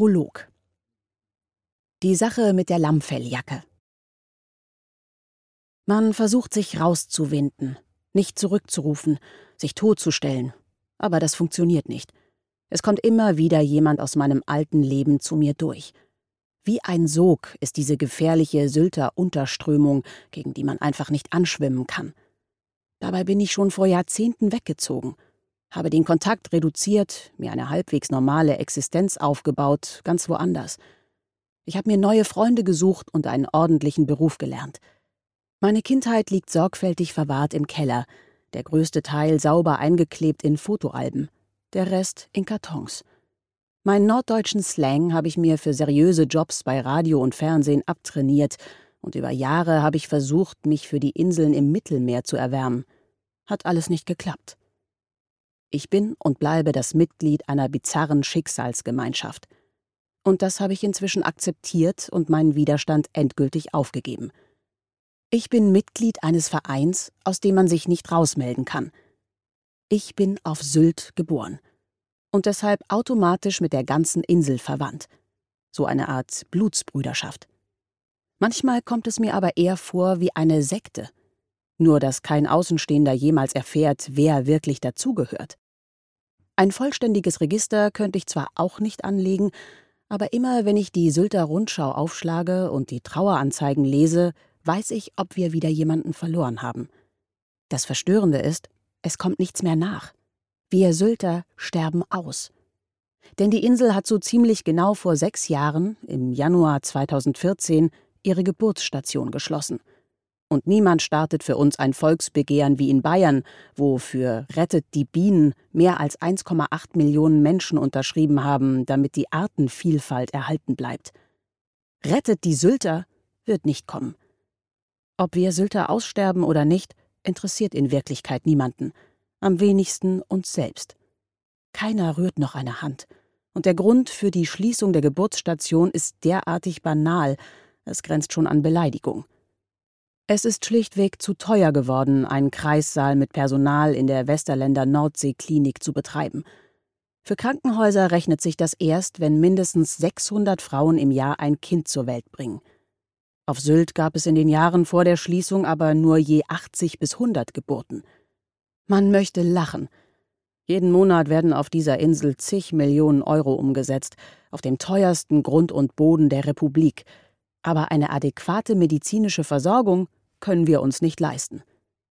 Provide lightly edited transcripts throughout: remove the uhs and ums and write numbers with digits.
Prolog. Die Sache mit der Lammfelljacke. Man versucht sich rauszuwinden, nicht zurückzurufen, sich totzustellen. Aber das funktioniert nicht. Es kommt immer wieder jemand aus meinem alten Leben zu mir durch. Wie ein Sog ist diese gefährliche Sylter Unterströmung, gegen die man einfach nicht anschwimmen kann. Dabei bin ich schon vor Jahrzehnten weggezogen, habe den Kontakt reduziert, mir eine halbwegs normale Existenz aufgebaut, ganz woanders. Ich habe mir neue Freunde gesucht und einen ordentlichen Beruf gelernt. Meine Kindheit liegt sorgfältig verwahrt im Keller, der größte Teil sauber eingeklebt in Fotoalben, der Rest in Kartons. Meinen norddeutschen Slang habe ich mir für seriöse Jobs bei Radio und Fernsehen abtrainiert und über Jahre habe ich versucht, mich für die Inseln im Mittelmeer zu erwärmen. Hat alles nicht geklappt. Ich bin und bleibe das Mitglied einer bizarren Schicksalsgemeinschaft. Und das habe ich inzwischen akzeptiert und meinen Widerstand endgültig aufgegeben. Ich bin Mitglied eines Vereins, aus dem man sich nicht rausmelden kann. Ich bin auf Sylt geboren und deshalb automatisch mit der ganzen Insel verwandt. So eine Art Blutsbrüderschaft. Manchmal kommt es mir aber eher vor wie eine Sekte. Nur dass kein Außenstehender jemals erfährt, wer wirklich dazugehört. Ein vollständiges Register könnte ich zwar auch nicht anlegen, aber immer wenn ich die Sylter Rundschau aufschlage und die Traueranzeigen lese, weiß ich, ob wir wieder jemanden verloren haben. Das Verstörende ist, es kommt nichts mehr nach. Wir Sylter sterben aus. Denn die Insel hat so ziemlich genau vor 6 Jahren, im Januar 2014, ihre Geburtsstation geschlossen. Und niemand startet für uns ein Volksbegehren wie in Bayern, wo für Rettet die Bienen mehr als 1,8 Millionen Menschen unterschrieben haben, damit die Artenvielfalt erhalten bleibt. Rettet die Sylter wird nicht kommen. Ob wir Sylter aussterben oder nicht, interessiert in Wirklichkeit niemanden. Am wenigsten uns selbst. Keiner rührt noch eine Hand. Und der Grund für die Schließung der Geburtsstation ist derartig banal, es grenzt schon an Beleidigung. Es ist schlichtweg zu teuer geworden, einen Kreissaal mit Personal in der Westerländer Nordseeklinik zu betreiben. Für Krankenhäuser rechnet sich das erst, wenn mindestens 600 Frauen im Jahr ein Kind zur Welt bringen. Auf Sylt gab es in den Jahren vor der Schließung aber nur je 80 bis 100 Geburten. Man möchte lachen. Jeden Monat werden auf dieser Insel zig Millionen Euro umgesetzt, auf dem teuersten Grund und Boden der Republik. Aber eine adäquate medizinische Versorgung können wir uns nicht leisten.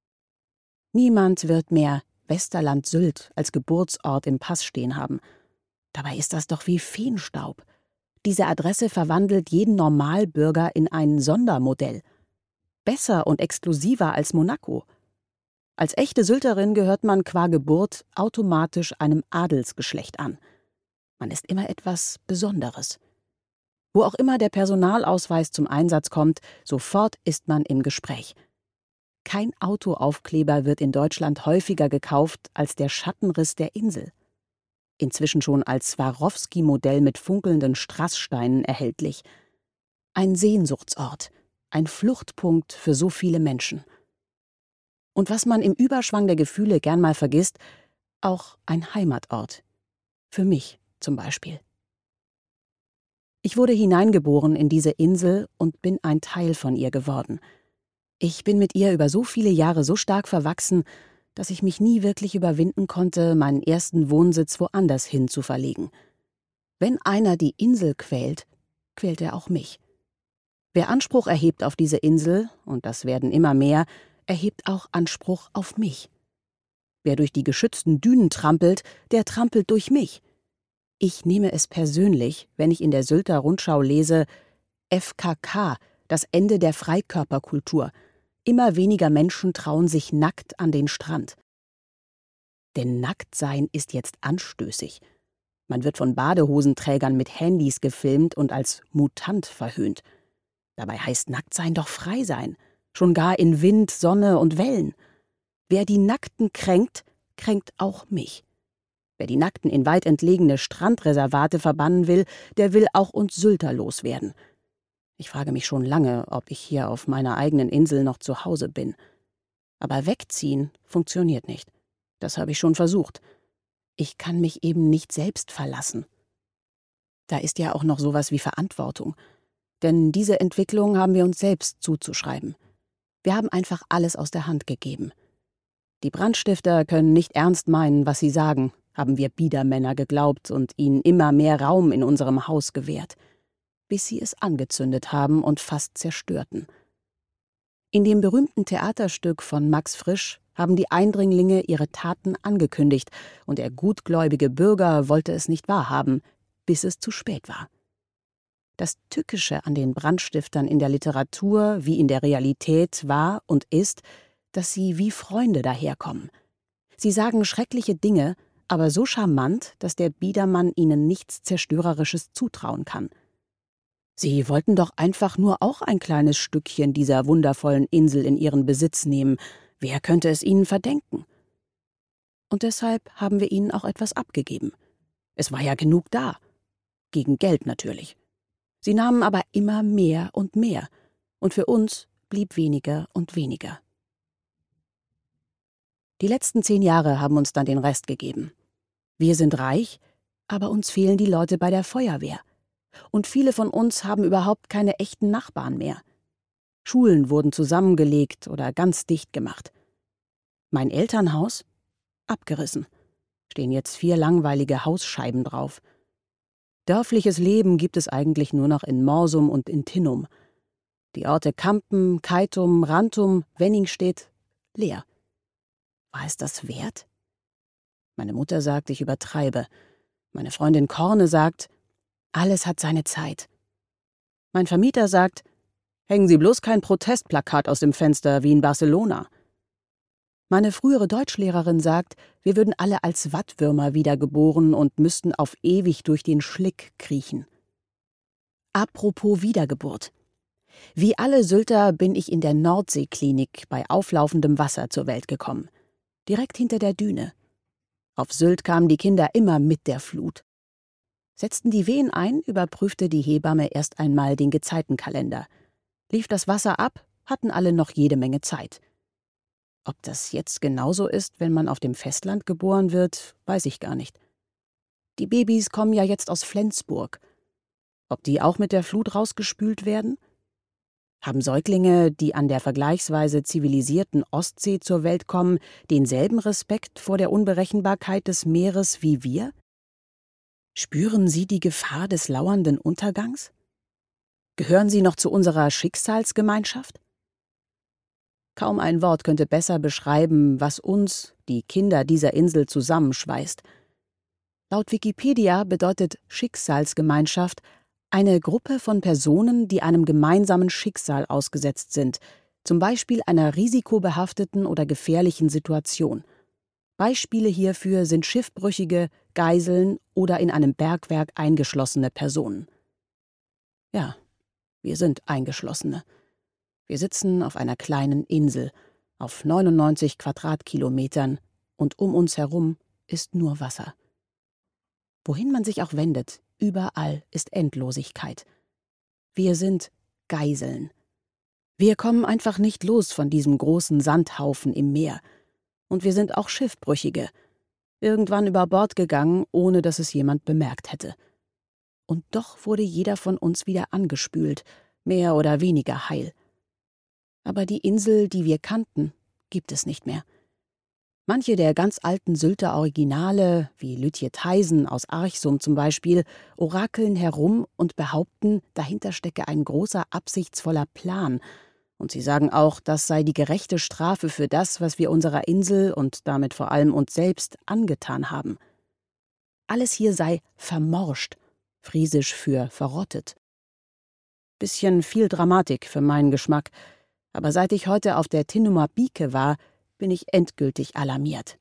Niemand wird mehr Westerland-Sylt als Geburtsort im Pass stehen haben. Dabei ist das doch wie Feenstaub. Diese Adresse verwandelt jeden Normalbürger in ein Sondermodell. Besser und exklusiver als Monaco. Als echte Sylterin gehört man qua Geburt automatisch einem Adelsgeschlecht an. Man ist immer etwas Besonderes. Wo auch immer der Personalausweis zum Einsatz kommt, sofort ist man im Gespräch. Kein Autoaufkleber wird in Deutschland häufiger gekauft als der Schattenriss der Insel. Inzwischen schon als Swarovski-Modell mit funkelnden Strasssteinen erhältlich. Ein Sehnsuchtsort, ein Fluchtpunkt für so viele Menschen. Und was man im Überschwang der Gefühle gern mal vergisst, auch ein Heimatort. Für mich zum Beispiel. Ich wurde hineingeboren in diese Insel und bin ein Teil von ihr geworden. Ich bin mit ihr über so viele Jahre so stark verwachsen, dass ich mich nie wirklich überwinden konnte, meinen ersten Wohnsitz woanders hin zu verlegen. Wenn einer die Insel quält, quält er auch mich. Wer Anspruch erhebt auf diese Insel, und das werden immer mehr, erhebt auch Anspruch auf mich. Wer durch die geschützten Dünen trampelt, der trampelt durch mich. Ich nehme es persönlich, wenn ich in der Sylter Rundschau lese, FKK, das Ende der Freikörperkultur. Immer weniger Menschen trauen sich nackt an den Strand. Denn Nacktsein ist jetzt anstößig. Man wird von Badehosenträgern mit Handys gefilmt und als Mutant verhöhnt. Dabei heißt Nacktsein doch frei sein, schon gar in Wind, Sonne und Wellen. Wer die Nackten kränkt, kränkt auch mich. Wer die Nackten in weit entlegene Strandreservate verbannen will, der will auch uns Sylter loswerden. Ich frage mich schon lange, ob ich hier auf meiner eigenen Insel noch zu Hause bin. Aber wegziehen funktioniert nicht. Das habe ich schon versucht. Ich kann mich eben nicht selbst verlassen. Da ist ja auch noch sowas wie Verantwortung. Denn diese Entwicklung haben wir uns selbst zuzuschreiben. Wir haben einfach alles aus der Hand gegeben. Die Brandstifter können nicht ernst meinen, was sie sagen, haben wir Biedermänner geglaubt und ihnen immer mehr Raum in unserem Haus gewährt, bis sie es angezündet haben und fast zerstörten. In dem berühmten Theaterstück von Max Frisch haben die Eindringlinge ihre Taten angekündigt, und der gutgläubige Bürger wollte es nicht wahrhaben, bis es zu spät war. Das Tückische an den Brandstiftern in der Literatur wie in der Realität war und ist, dass sie wie Freunde daherkommen. Sie sagen schreckliche Dinge, aber so charmant, dass der Biedermann ihnen nichts Zerstörerisches zutrauen kann. Sie wollten doch einfach nur auch ein kleines Stückchen dieser wundervollen Insel in ihren Besitz nehmen. Wer könnte es ihnen verdenken? Und deshalb haben wir ihnen auch etwas abgegeben. Es war ja genug da. Gegen Geld natürlich. Sie nahmen aber immer mehr und mehr. Und für uns blieb weniger und weniger. Die letzten 10 Jahre haben uns dann den Rest gegeben. Wir sind reich, aber uns fehlen die Leute bei der Feuerwehr. Und viele von uns haben überhaupt keine echten Nachbarn mehr. Schulen wurden zusammengelegt oder ganz dicht gemacht. Mein Elternhaus? Abgerissen. Stehen jetzt 4 langweilige Hausscheiben drauf. Dörfliches Leben gibt es eigentlich nur noch in Morsum und in Tinnum. Die Orte Kampen, Keitum, Rantum, Wenningstedt, leer. War es das wert? Meine Mutter sagt, ich übertreibe. Meine Freundin Korne sagt, alles hat seine Zeit. Mein Vermieter sagt, hängen Sie bloß kein Protestplakat aus dem Fenster wie in Barcelona. Meine frühere Deutschlehrerin sagt, wir würden alle als Wattwürmer wiedergeboren und müssten auf ewig durch den Schlick kriechen. Apropos Wiedergeburt. Wie alle Sylter bin ich in der Nordseeklinik bei auflaufendem Wasser zur Welt gekommen. Direkt hinter der Düne. Auf Sylt kamen die Kinder immer mit der Flut. Setzten die Wehen ein, überprüfte die Hebamme erst einmal den Gezeitenkalender. Lief das Wasser ab, hatten alle noch jede Menge Zeit. Ob das jetzt genauso ist, wenn man auf dem Festland geboren wird, weiß ich gar nicht. Die Babys kommen ja jetzt aus Flensburg. Ob die auch mit der Flut rausgespült werden? Haben Säuglinge, die an der vergleichsweise zivilisierten Ostsee zur Welt kommen, denselben Respekt vor der Unberechenbarkeit des Meeres wie wir? Spüren sie die Gefahr des lauernden Untergangs? Gehören sie noch zu unserer Schicksalsgemeinschaft? Kaum ein Wort könnte besser beschreiben, was uns, die Kinder dieser Insel, zusammenschweißt. Laut Wikipedia bedeutet Schicksalsgemeinschaft eine Gruppe von Personen, die einem gemeinsamen Schicksal ausgesetzt sind, zum Beispiel einer risikobehafteten oder gefährlichen Situation. Beispiele hierfür sind Schiffbrüchige, Geiseln oder in einem Bergwerk eingeschlossene Personen. Ja, wir sind Eingeschlossene. Wir sitzen auf einer kleinen Insel, auf 99 Quadratkilometern, und um uns herum ist nur Wasser. Wohin man sich auch wendet, überall ist Endlosigkeit. Wir sind Geiseln. Wir kommen einfach nicht los von diesem großen Sandhaufen im Meer. Und wir sind auch Schiffbrüchige, irgendwann über Bord gegangen, ohne dass es jemand bemerkt hätte. Und doch wurde jeder von uns wieder angespült, mehr oder weniger heil. Aber die Insel, die wir kannten, gibt es nicht mehr. Manche der ganz alten Sylter Originale, wie Lütjetheisen aus Archsum zum Beispiel, orakeln herum und behaupten, dahinter stecke ein großer, absichtsvoller Plan. Und sie sagen auch, das sei die gerechte Strafe für das, was wir unserer Insel und damit vor allem uns selbst angetan haben. Alles hier sei vermorscht, friesisch für verrottet. Bisschen viel Dramatik für meinen Geschmack, aber seit ich heute auf der Tinnumer Bieke war, bin ich endgültig alarmiert.